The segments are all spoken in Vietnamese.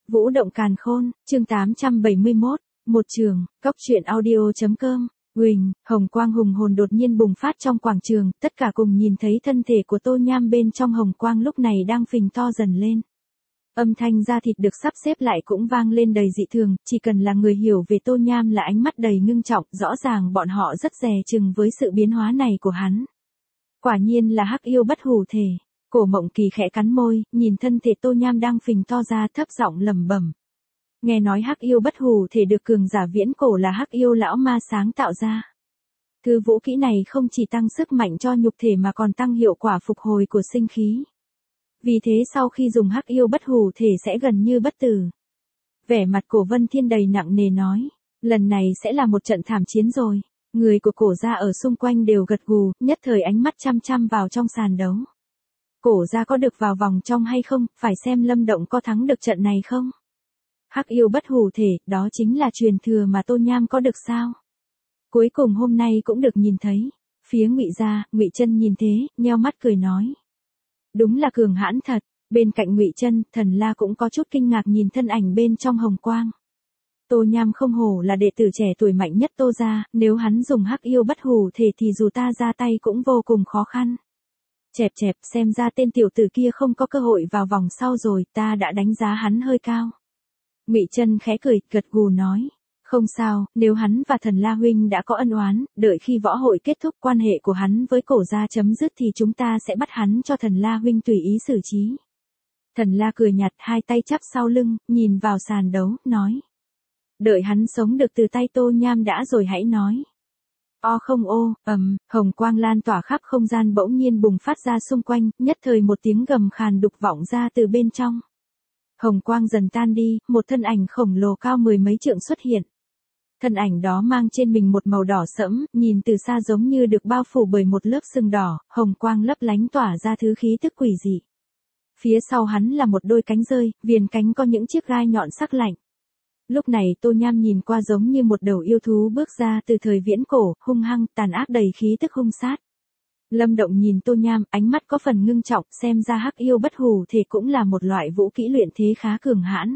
Vũ động càn khôn, chương 871, một trường, cóc truyện audio.com. Huỳnh, hồng quang hùng hồn đột nhiên bùng phát trong quảng trường, tất cả cùng nhìn thấy thân thể của Tô Nham bên trong hồng quang lúc này đang phình to dần lên. Âm thanh da thịt được sắp xếp lại cũng vang lên đầy dị thường, chỉ cần là người hiểu về Tô Nham là ánh mắt đầy ngưng trọng, rõ ràng bọn họ rất dè chừng với sự biến hóa này của hắn. Quả nhiên là hắc yêu bất hủ thể. Cổ Mộng Kỳ khẽ cắn môi, nhìn thân thể Tô Nham đang phình to ra thấp giọng lẩm bẩm. Nghe nói hắc yêu bất hủ thể được cường giả viễn cổ là hắc yêu lão ma sáng tạo ra. Thứ vũ kỹ này không chỉ tăng sức mạnh cho nhục thể mà còn tăng hiệu quả phục hồi của sinh khí. Vì thế sau khi dùng hắc yêu bất hủ thể sẽ gần như bất tử. Vẻ mặt Cổ Vân Thiên đầy nặng nề nói, lần này sẽ là một trận thảm chiến rồi. Người của Cổ gia ở xung quanh đều gật gù, nhất thời ánh mắt chăm chăm vào trong sàn đấu. Cổ gia có được vào vòng trong hay không, phải xem Lâm Động có thắng được trận này không. Hắc yêu bất hủ thể, đó chính là truyền thừa mà Tô Nham có được sao? Cuối cùng hôm nay cũng được nhìn thấy. Phía Ngụy gia, Ngụy Chân nhìn thế, nheo mắt cười nói. Đúng là cường hãn thật. Bên cạnh Ngụy Chân, Thần La cũng có chút kinh ngạc nhìn thân ảnh bên trong hồng quang. Tô Nham không hổ là đệ tử trẻ tuổi mạnh nhất Tô gia, nếu hắn dùng hắc yêu bất hủ thể thì dù ta ra tay cũng vô cùng khó khăn. Chẹp chẹp, xem ra tên tiểu tử kia không có cơ hội vào vòng sau rồi, ta đã đánh giá hắn hơi cao. Ngụy Chân khẽ cười, gật gù nói, không sao, nếu hắn và Thần La huynh đã có ân oán, đợi khi võ hội kết thúc quan hệ của hắn với Cổ gia chấm dứt thì chúng ta sẽ bắt hắn cho Thần La huynh tùy ý xử trí. Thần La cười nhạt, hai tay chắp sau lưng, nhìn vào sàn đấu, nói. Đợi hắn sống được từ tay Tô Nham đã rồi hãy nói. Không hồng quang lan tỏa khắp không gian bỗng nhiên bùng phát ra xung quanh, nhất thời một tiếng gầm khàn đục vọng ra từ bên trong. Hồng quang dần tan đi, một thân ảnh khổng lồ cao mười mấy trượng xuất hiện. Thân ảnh đó mang trên mình một màu đỏ sẫm, nhìn từ xa giống như được bao phủ bởi một lớp sừng đỏ, hồng quang lấp lánh tỏa ra thứ khí tức quỷ dị. Phía sau hắn là một đôi cánh rơi, viền cánh có những chiếc gai nhọn sắc lạnh. Lúc này Tô Nham nhìn qua giống như một đầu yêu thú bước ra từ thời viễn cổ, hung hăng, tàn ác đầy khí tức hung sát. Lâm Động nhìn Tô Nham, ánh mắt có phần ngưng trọng, xem ra hắc yêu bất hủ thể cũng là một loại vũ kỹ luyện thế khá cường hãn.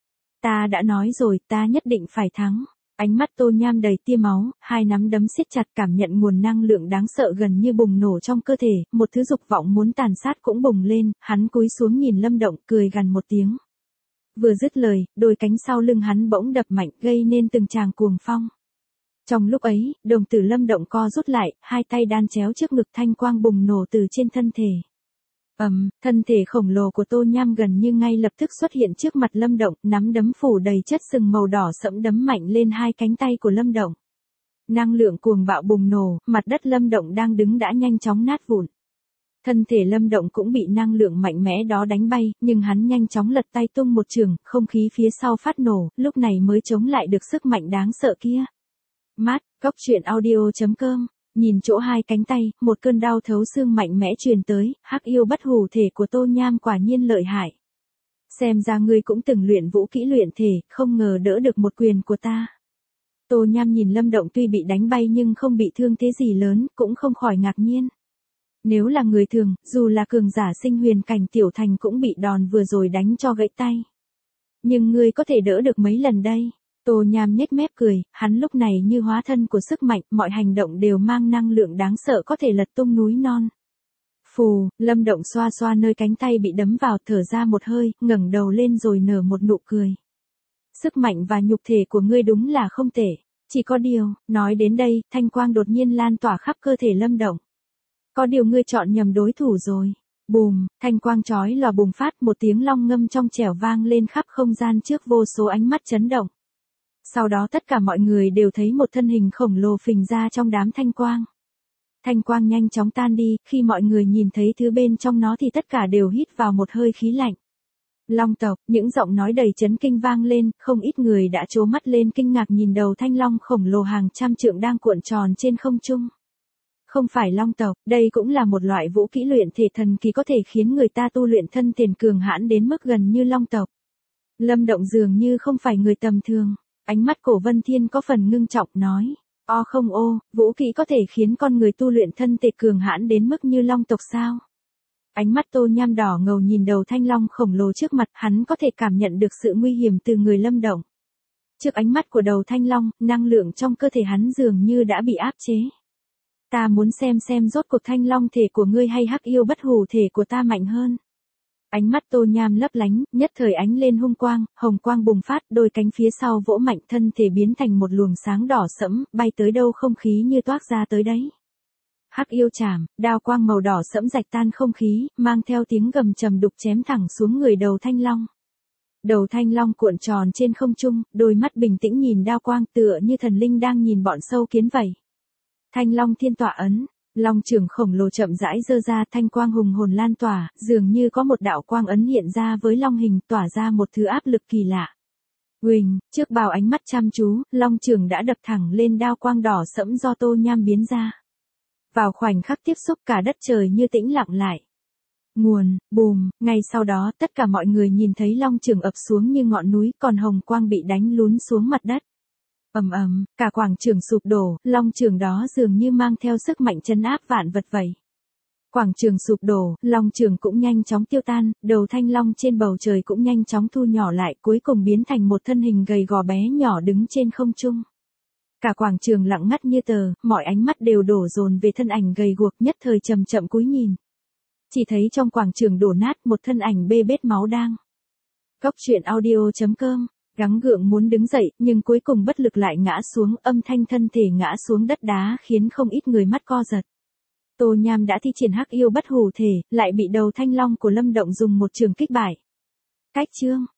Ta đã nói rồi, ta nhất định phải thắng. Ánh mắt Tô Nham đầy tia máu, hai nắm đấm siết chặt cảm nhận nguồn năng lượng đáng sợ gần như bùng nổ trong cơ thể, một thứ dục vọng muốn tàn sát cũng bùng lên, hắn cúi xuống nhìn Lâm Động, cười gằn một tiếng. Vừa dứt lời, đôi cánh sau lưng hắn bỗng đập mạnh gây nên từng tràng cuồng phong. Trong lúc ấy, đồng tử Lâm Động co rút lại, hai tay đan chéo trước ngực thanh quang bùng nổ từ trên thân thể. Thân thể khổng lồ của Tô Nham gần như ngay lập tức xuất hiện trước mặt Lâm Động, nắm đấm phủ đầy chất sừng màu đỏ sẫm đấm mạnh lên hai cánh tay của Lâm Động. Năng lượng cuồng bạo bùng nổ, mặt đất Lâm Động đang đứng đã nhanh chóng nát vụn. Thân thể Lâm Động cũng bị năng lượng mạnh mẽ đó đánh bay, nhưng hắn nhanh chóng lật tay tung một trường, không khí phía sau phát nổ, lúc này mới chống lại được sức mạnh đáng sợ kia. Mát, cóc truyện audio.com. Nhìn chỗ hai cánh tay, một cơn đau thấu xương mạnh mẽ truyền tới, hắc yêu bất hủ thể của Tô Nham quả nhiên lợi hại. Xem ra ngươi cũng từng luyện vũ kỹ luyện thể, không ngờ đỡ được một quyền của ta. Tô Nham nhìn Lâm Động tuy bị đánh bay nhưng không bị thương thế gì lớn, cũng không khỏi ngạc nhiên. Nếu là người thường, dù là cường giả sinh huyền cảnh tiểu thành cũng bị đòn vừa rồi đánh cho gãy tay. Nhưng ngươi có thể đỡ được mấy lần đây? Tô Nham nhếch mép cười, hắn lúc này như hóa thân của sức mạnh, mọi hành động đều mang năng lượng đáng sợ có thể lật tung núi non. Phù, Lâm Động xoa xoa nơi cánh tay bị đấm vào, thở ra một hơi, ngẩng đầu lên rồi nở một nụ cười. Sức mạnh và nhục thể của ngươi đúng là không tệ. Chỉ có điều, nói đến đây, thanh quang đột nhiên lan tỏa khắp cơ thể Lâm Động. Có điều ngươi chọn nhầm đối thủ rồi. Bùm, thanh quang chói lòa bùng phát, một tiếng long ngâm trong trẻo vang lên khắp không gian trước vô số ánh mắt chấn động. Sau đó tất cả mọi người đều thấy một thân hình khổng lồ phình ra trong đám thanh quang. Thanh quang nhanh chóng tan đi, khi mọi người nhìn thấy thứ bên trong nó thì tất cả đều hít vào một hơi khí lạnh. Long tộc, những giọng nói đầy chấn kinh vang lên, không ít người đã trố mắt lên kinh ngạc nhìn đầu thanh long khổng lồ hàng trăm trượng đang cuộn tròn trên không trung. Không phải long tộc, đây cũng là một loại vũ kỹ luyện thể thần kỳ có thể khiến người ta tu luyện thân thể cường hãn đến mức gần như long tộc. Lâm Động dường như không phải người tầm thường. Ánh mắt Cổ Vân Thiên có phần ngưng trọng nói. Vũ kỹ có thể khiến con người tu luyện thân thể cường hãn đến mức như long tộc sao? Ánh mắt Tô Nham đỏ ngầu nhìn đầu thanh long khổng lồ trước mặt, hắn có thể cảm nhận được sự nguy hiểm từ người Lâm Động. Trước ánh mắt của đầu thanh long, năng lượng trong cơ thể hắn dường như đã bị áp chế. Ta muốn xem rốt cuộc thanh long thể của ngươi hay hắc yêu bất hủ thể của ta mạnh hơn. Ánh mắt Tô Nham lấp lánh, nhất thời ánh lên hung quang, hồng quang bùng phát, đôi cánh phía sau vỗ mạnh, thân thể biến thành một luồng sáng đỏ sẫm, bay tới đâu không khí như toát ra tới đấy. Hắc yêu chảm, đao quang màu đỏ sẫm rạch tan không khí, mang theo tiếng gầm trầm đục chém thẳng xuống người đầu thanh long. Đầu thanh long cuộn tròn trên không trung, đôi mắt bình tĩnh nhìn đao quang tựa như thần linh đang nhìn bọn sâu kiến vậy. Thanh long thiên tọa ấn, long trưởng khổng lồ chậm rãi giơ ra, thanh quang hùng hồn lan tỏa, dường như có một đạo quang ấn hiện ra với long hình, tỏa ra một thứ áp lực kỳ lạ. Huỳnh, trước bao ánh mắt chăm chú, long trưởng đã đập thẳng lên đao quang đỏ sẫm do Tô Nham biến ra. Vào khoảnh khắc tiếp xúc cả đất trời như tĩnh lặng lại. Nguồn, bùm, ngay sau đó tất cả mọi người nhìn thấy long trường ập xuống như ngọn núi, còn hồng quang bị đánh lún xuống mặt đất. Ầm ầm, cả quảng trường sụp đổ, long trường đó dường như mang theo sức mạnh trấn áp vạn vật vậy. Quảng trường sụp đổ, long trường cũng nhanh chóng tiêu tan, đầu thanh long trên bầu trời cũng nhanh chóng thu nhỏ lại, cuối cùng biến thành một thân hình gầy gò bé nhỏ đứng trên không trung. Cả quảng trường lặng ngắt như tờ, mọi ánh mắt đều đổ dồn về thân ảnh gầy guộc, nhất thời chậm chậm cúi nhìn. Chỉ thấy trong quảng trường đổ nát một thân ảnh bê bết máu đang. Góc truyện audio.com, gắng gượng muốn đứng dậy, nhưng cuối cùng bất lực lại ngã xuống, âm thanh thân thể ngã xuống đất đá khiến không ít người mắt co giật. Tô Nham đã thi triển hắc yêu bất hủ thể, lại bị đầu thanh long của Lâm Động dùng một trường kích bại. Cách chương